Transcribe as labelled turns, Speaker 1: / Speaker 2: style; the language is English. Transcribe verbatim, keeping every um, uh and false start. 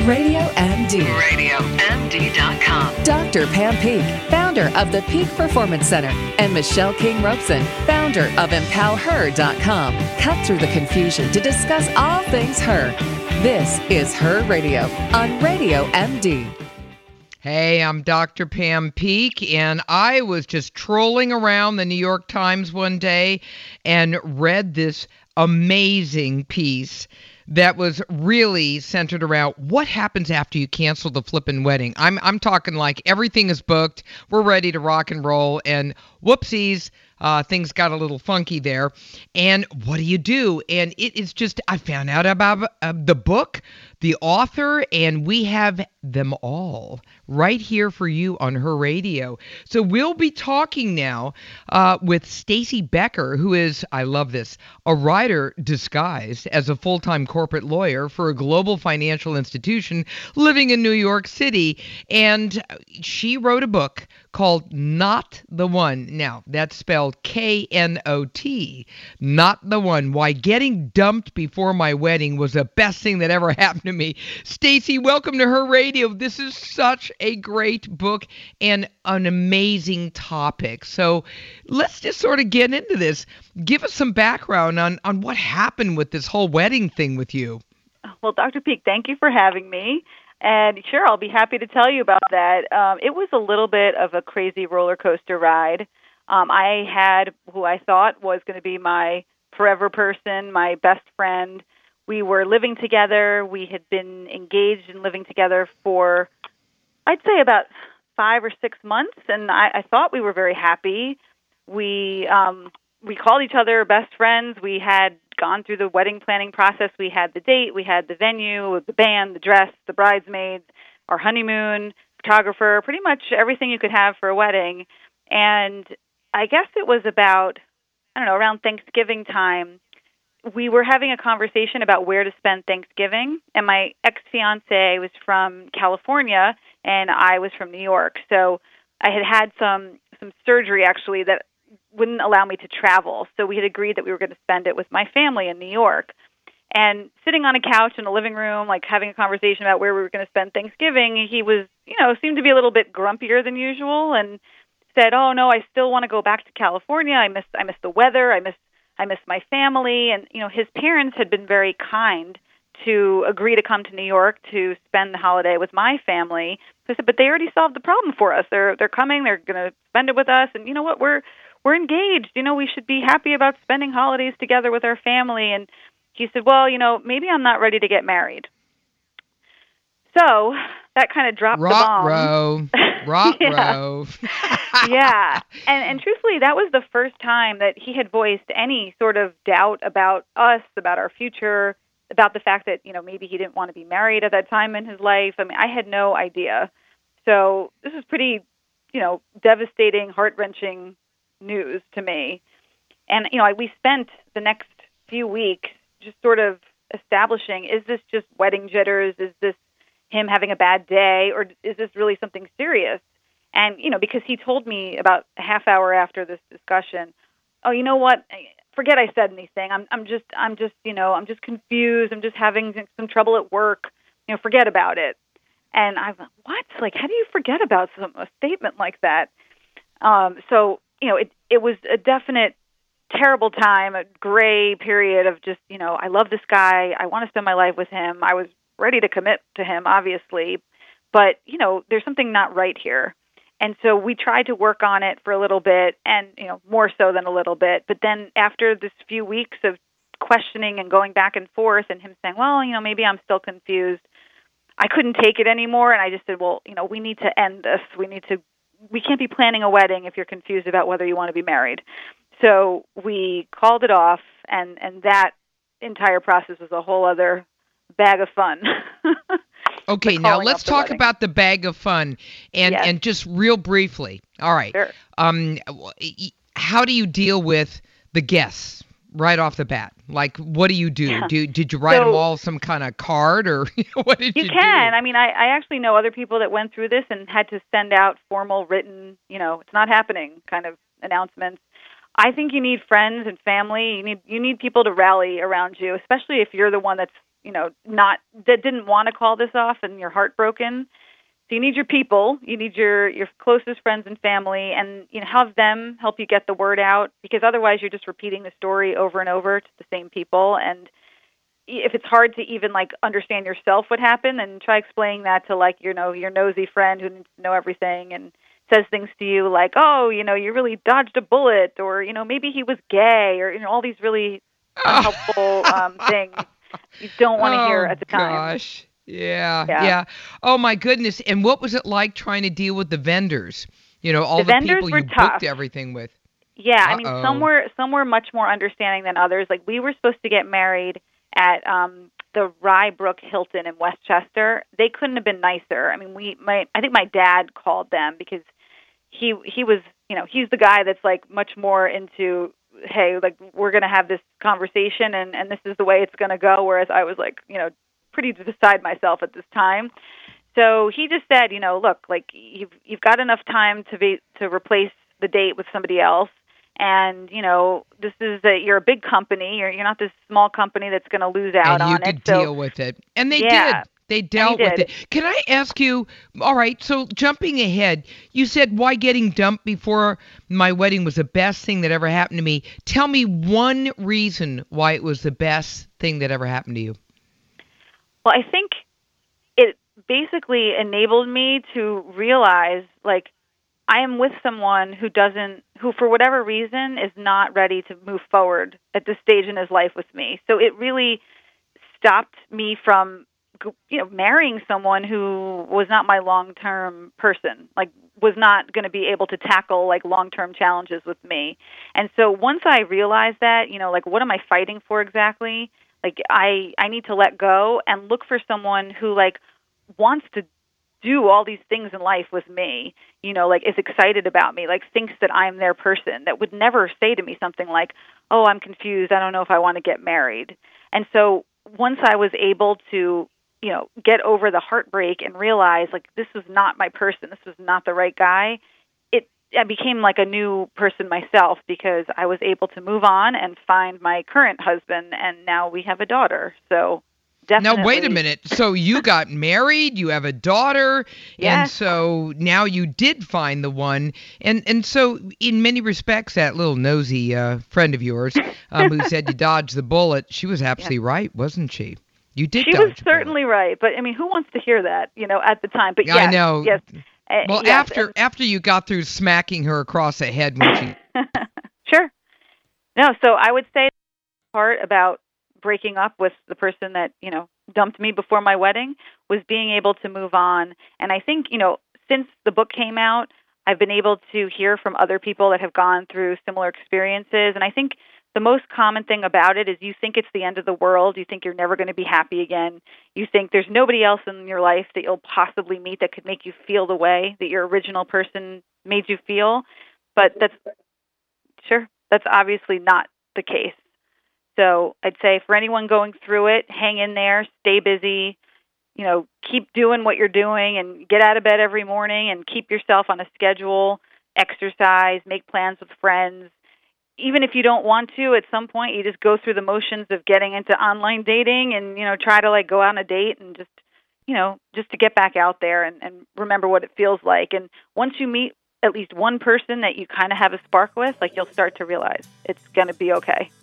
Speaker 1: Radio M D.
Speaker 2: radio M D dot com.
Speaker 1: Doctor Pam Peak, founder of the Peak Performance Center, and Michelle King Robeson, founder of Empower Her dot com, cut through the confusion to discuss all things her. This is Her Radio on Radio M D.
Speaker 3: Hey, I'm Doctor Pam Peak, and I was just trolling around the New York Times one day and read this amazing piece that was really centered around what happens after you cancel the flippin' wedding. I'm I'm talking like everything is booked, we're ready to rock and roll, and whoopsies, uh, things got a little funky there. And what do you do? And it is just, I found out about uh, the book, the author, and we have them all right here for you on Her Radio. So we'll be talking now uh, with Stacey Becker, who is, I love this, a writer disguised as a full-time corporate lawyer for a global financial institution living in New York City. And she wrote a book called Not the One. Now, that's spelled K N O T. Not the One. Why Getting Dumped Before My Wedding Was the Best Thing That Ever Happened to Me. Stacey, welcome to Her Radio. This is such a great book and an amazing topic. So let's just sort of get into this. Give us some background on, on what happened with this whole wedding thing with you.
Speaker 4: Well, Doctor Peak, thank you for having me. And sure, I'll be happy to tell you about that. Um, it was a little bit of a crazy roller coaster ride. Um, I had who I thought was going to be my forever person, my best friend. We were living together. We had been engaged and living together for, I'd say, about five or six months, and I, I thought we were very happy. We um, we called each other best friends. We had gone through the wedding planning process. We had the date, we had the venue, the band, the dress, the bridesmaids, our honeymoon, photographer, pretty much everything you could have for a wedding. And I guess it was about, I don't know, around Thanksgiving time, we were having a conversation about where to spend Thanksgiving. And my ex-fiance was from California, and I was from New York. So I had had some, some surgery, actually, that wouldn't allow me to travel. So we had agreed that we were going to spend it with my family in New York. And sitting on a couch in the living room, like having a conversation about where we were going to spend Thanksgiving, he was, you know, seemed to be a little bit grumpier than usual and said, "Oh no, I still want to go back to California. I miss I miss the weather. I miss I miss my family." And, you know, his parents had been very kind to agree to come to New York to spend the holiday with my family. So I said, "But they already solved the problem for us. They're they're coming, they're going to spend it with us, and you know what, we're We're engaged. You know, we should be happy about spending holidays together with our family." And he said, "Well, you know, maybe I'm not ready to get married." So that kind of dropped
Speaker 3: Rock
Speaker 4: the bomb.
Speaker 3: row. Rock
Speaker 4: yeah.
Speaker 3: row.
Speaker 4: yeah. And, and truthfully, that was the first time that he had voiced any sort of doubt about us, about our future, about the fact that, you know, maybe he didn't want to be married at that time in his life. I mean, I had no idea. So this was pretty, you know, devastating, heart-wrenching news to me. And, you know, I, we spent the next few weeks just sort of establishing, is this just wedding jitters? Is this him having a bad day? Or is this really something serious? And, you know, because he told me about a half hour after this discussion, "Oh, you know what? Forget I said anything. I'm, I'm just, I'm just, you know, I'm just confused. I'm just having some trouble at work. You know, forget about it." And I went, "What? Like, how do you forget about some, a statement like that?" Um, so, you know, it it was a definite terrible time, a gray period of just, you know, I love this guy. I want to spend my life with him. I was ready to commit to him, obviously. But, you know, there's something not right here. And so we tried to work on it for a little bit and, you know, more so than a little bit. But then after this few weeks of questioning and going back and forth and him saying, "Well, you know, maybe I'm still confused," I couldn't take it anymore. And I just said, "Well, you know, we need to end this. We need to We can't be planning a wedding if you're confused about whether you want to be married." So we called it off, and, and that entire process was a whole other bag of fun.
Speaker 3: Okay, now let's talk
Speaker 4: wedding.
Speaker 3: about the bag of fun, and,
Speaker 4: Yes.
Speaker 3: and just real briefly. All right.
Speaker 4: Sure.
Speaker 3: Um, how do you deal with the guests right off the bat? Like, what do you do?
Speaker 4: Yeah.
Speaker 3: do did you write
Speaker 4: So,
Speaker 3: them all some kind of card, or what did you,
Speaker 4: You
Speaker 3: do?
Speaker 4: can. I mean, I, I actually know other people that went through this and had to send out formal written, you know, it's not happening kind of announcements. I think you need friends and family. You need you need people to rally around you, especially if you're the one that's, you know, not that didn't want to call this off and you're heartbroken. So you need your people, you need your, your closest friends and family, and you know, have them help you get the word out, because otherwise you're just repeating the story over and over to the same people. And if it's hard to even like understand yourself what happened, then try explaining that to like, you know, your nosy friend who needs to know everything and says things to you like, oh, you know, you really dodged a bullet, or, you know, maybe he was gay, or, you know, all these really unhelpful um, things you don't want to
Speaker 3: oh,
Speaker 4: hear at the time.
Speaker 3: Gosh. Yeah,
Speaker 4: yeah,
Speaker 3: yeah. Oh my goodness! And what was it like trying to deal with the vendors? You know, all
Speaker 4: the,
Speaker 3: the,
Speaker 4: vendors
Speaker 3: people
Speaker 4: were
Speaker 3: you
Speaker 4: tough.
Speaker 3: booked everything with.
Speaker 4: Yeah,
Speaker 3: Uh-oh.
Speaker 4: I mean, some were some were much more understanding than others. Like we were supposed to get married at um, the Rybrook Hilton in Westchester. They couldn't have been nicer. I mean, we my I think my dad called them because he he was you know he's the guy that's like much more into, hey, like we're gonna have this conversation and and this is the way it's gonna go. Whereas I was like, you know. pretty beside myself at this time. So he just said, you know, look, like you've you've got enough time to be to replace the date with somebody else, and you know this is a, you're a big company. You're you're not this small company that's going to lose out
Speaker 3: and you
Speaker 4: on
Speaker 3: could
Speaker 4: it. So,
Speaker 3: deal with it, and they
Speaker 4: yeah,
Speaker 3: did. They dealt
Speaker 4: did.
Speaker 3: with it. Can I ask you? All right, so jumping ahead, you said why getting dumped before my wedding was the best thing that ever happened to me. Tell me one reason why it was the best thing that ever happened to you.
Speaker 4: Well, I think it basically enabled me to realize, like, I am with someone who doesn't, who for whatever reason is not ready to move forward at this stage in his life with me. So it really stopped me from, you know, marrying someone who was not my long-term person, like, was not going to be able to tackle, like, long-term challenges with me. And so once I realized that, you know, like, what am I fighting for exactly? Like I, I need to let go and look for someone who like wants to do all these things in life with me, you know, like is excited about me, like thinks that I'm their person, that would never say to me something like, oh, I'm confused, I don't know if I want to get married. And so once I was able to, you know, get over the heartbreak and realize like this was not my person, this was not the right guy, I became like a new person myself because I was able to move on and find my current husband, and now we have a daughter. So definitely.
Speaker 3: Now, wait a minute. So you got married, you have a daughter,
Speaker 4: yes.
Speaker 3: and so now you did find the one. And and so in many respects, that little nosy uh, friend of yours um, who said you dodged the bullet, she was absolutely yeah. right, wasn't she? You did
Speaker 4: She
Speaker 3: dodge
Speaker 4: was
Speaker 3: the
Speaker 4: certainly
Speaker 3: bullet.
Speaker 4: right. But, I mean, who wants to hear that, you know, at the time? But yes,
Speaker 3: I know.
Speaker 4: Yes. Uh,
Speaker 3: well,
Speaker 4: yes.
Speaker 3: after after you got through smacking her across the head when she...
Speaker 4: Sure. No, so I would say the part about breaking up with the person that, you know, dumped me before my wedding was being able to move on. And I think, you know, since the book came out, I've been able to hear from other people that have gone through similar experiences. And I think the most common thing about it is you think it's the end of the world. You think you're never going to be happy again. You think there's nobody else in your life that you'll possibly meet that could make you feel the way that your original person made you feel. But that's, sure, that's obviously not the case. So I'd say for anyone going through it, hang in there, stay busy, you know, keep doing what you're doing and get out of bed every morning and keep yourself on a schedule, exercise, make plans with friends. Even if you don't want to, at some point you just go through the motions of getting into online dating and, you know, try to like go on a date and just, you know, just to get back out there and, and remember what it feels like. And once you meet at least one person that you kind of have a spark with, like you'll start to realize it's going to be okay.